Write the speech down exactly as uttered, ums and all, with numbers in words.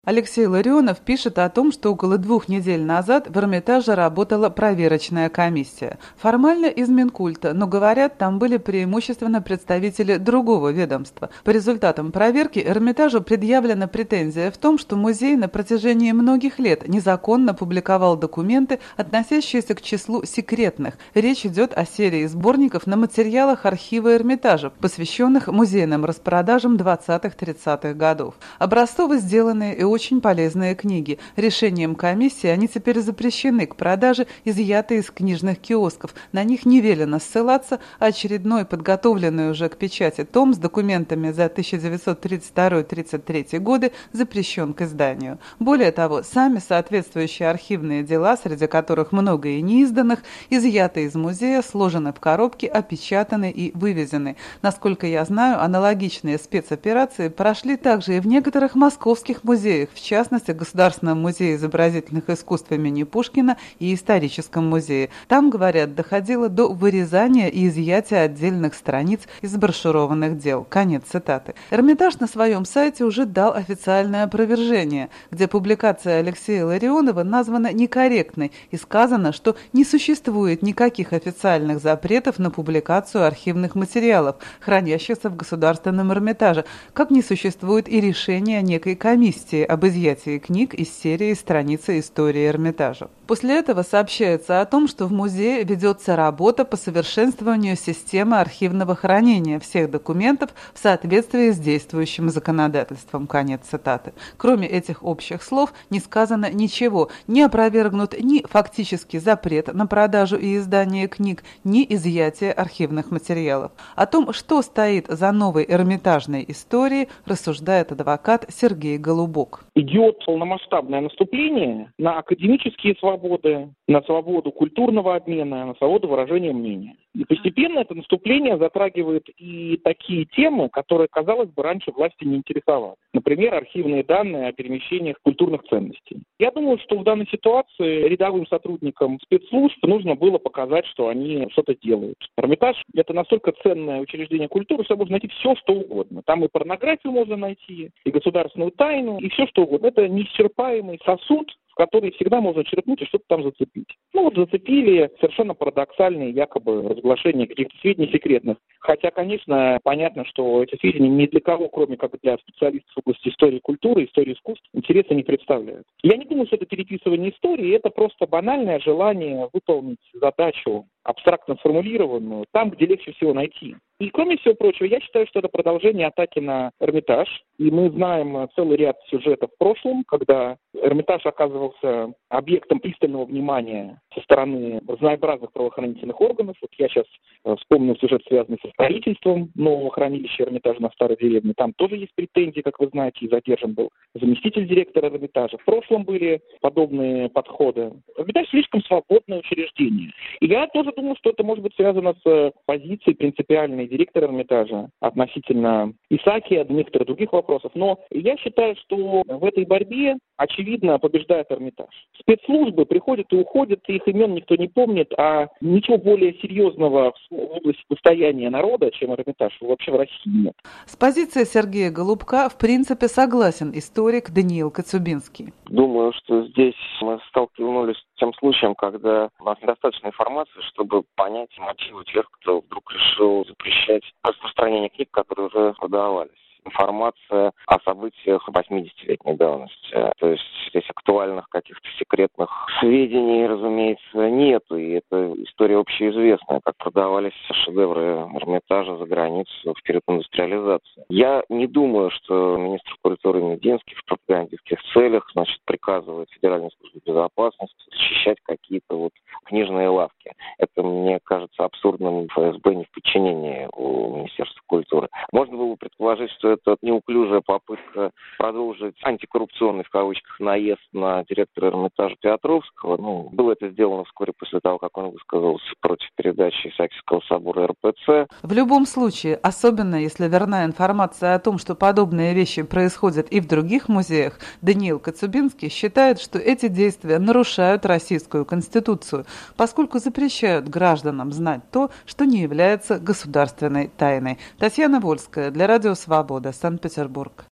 Алексей Ларионов пишет о том, что около двух недель назад в Эрмитаже работала проверочная комиссия. Формально из Минкульта, но, говорят, там были преимущественно представители другого ведомства. По результатам проверки Эрмитажу предъявлена претензия в том, что музей на протяжении многих лет незаконно публиковал документы, относящиеся к числу секретных. Речь идет о серии сборников на материалах архива Эрмитажа, посвященных музейным распродажам двадцатых-тридцатых годов. Образцово сделанные и очень полезные книги. Решением комиссии они теперь запрещены к продаже, изъяты из книжных киосков. На них не велено ссылаться, а очередной подготовленный уже к печати том с документами за тысяча девятьсот тридцать второй — тридцать третий годы запрещен к изданию. Более того, сами соответствующие архивные дела, среди которых много и неизданных, изъяты из музея, сложены в коробки, опечатаны и вывезены. Насколько я знаю, аналогичные спецоперации прошли также и в некоторых московских музеях, в частности, Государственном музее изобразительных искусств имени Пушкина и Историческом музее. Там, говорят, доходило до вырезания и изъятия отдельных страниц из брошюрованных дел. Конец цитаты. Эрмитаж на своем сайте уже дал официальное опровержение, где публикация Алексея Ларионова названа некорректной и сказано, что не существует никаких официальных запретов на публикацию архивных материалов, хранящихся в Государственном Эрмитаже, как не существует и решения некой комиссии об изъятии книг из серии «Страницы истории Эрмитажа». После этого сообщается о том, что в музее ведется работа по совершенствованию системы архивного хранения всех документов в соответствии с действующим законодательством. Конец цитаты. Кроме этих общих слов не сказано ничего, не опровергнут ни фактический запрет на продажу и издание книг, ни изъятие архивных материалов. О том, что стоит за новой эрмитажной историей, рассуждает адвокат Сергей Голубок. Идет полномасштабное наступление на академические свободы, на свободу культурного обмена, на свободу выражения мнения. И постепенно это наступление затрагивает и такие темы, которые, казалось бы, раньше власти не интересовали. Например, архивные данные о перемещениях культурных ценностей. Я думаю, что в данной ситуации рядовым сотрудникам спецслужб нужно было показать, что они что-то делают. Эрмитаж – это настолько ценное учреждение культуры, что можно найти все, что угодно. Там и порнографию можно найти, и государственную тайну, и все, что угодно. Это неисчерпаемый сосуд, в который всегда можно черпнуть и что-то там зацепить. Ну вот зацепили совершенно парадоксальные якобы разглашения каких-то сведений секретных. Хотя, конечно, понятно, что эти сведения ни для кого, кроме как для специалистов в области истории культуры, истории искусств, интереса не представляют. Я не думаю, что это переписывание истории, это просто банальное желание выполнить задачу, абстрактно сформулированную, там, где легче всего найти. И, кроме всего прочего, я считаю, что это продолжение атаки на Эрмитаж. И мы знаем целый ряд сюжетов в прошлом, когда Эрмитаж оказывался объектом пристального внимания со стороны разнообразных правоохранительных органов. Вот я сейчас вспомнил сюжет, связанный со строительством нового хранилища Эрмитажа на Старой деревне. Там тоже есть претензии, как вы знаете, и задержан был заместитель директора Эрмитажа. В прошлом были подобные подходы. Эрмитаж слишком свободное учреждение. И я тоже думаю, что это может быть связано с позицией принципиальной директора Эрмитажа относительно Исаакия, некоторых других вопросов. Но я считаю, что в этой борьбе, очевидно, побеждает Эрмитаж. Спецслужбы приходят и уходят, их имен никто не помнит, а ничего более серьезного в области состояния народа, чем Эрмитаж, вообще в России нет. С позиции Сергея Голубка в принципе согласен историк Даниил Коцюбинский. Думаю, что здесь мы столкнулись с тем случаем, когда у нас недостаточно информации, чтобы понять мотивы тех, кто вдруг решил запрещать распространение книг, которые уже продавались. Информация о событиях восьмидесятилетней давности. То есть здесь актуальных каких-то секретных сведений, разумеется, нету. И это история общеизвестная, как продавались шедевры Эрмитажа за границу в период индустриализации. Я не думаю, что министр культуры Мединский в пропагандистских целях, значит, приказывает Федеральной службе безопасности защищать какие-то вот книжные лавки. Это, мне кажется, абсурдным. ФСБ не в подчинении у Министерства культуры. Можно было бы предположить, что это неуклюжая попытка продолжить антикоррупционный, в кавычках, наезд на директора Эрмитажа Петровского. Ну, было это сделано вскоре после того, как он высказался против передачи Исаакиевского собора эр пэ цэ. В любом случае, особенно если верна информация о том, что подобные вещи происходят и в других музеях, Даниил Коцюбинский считает, что эти действия нарушают Российскую Конституцию, поскольку запрещают гражданам знать то, что не является государственной тайной. Татьяна Вольская для Радио Свобода, Санкт-Петербург.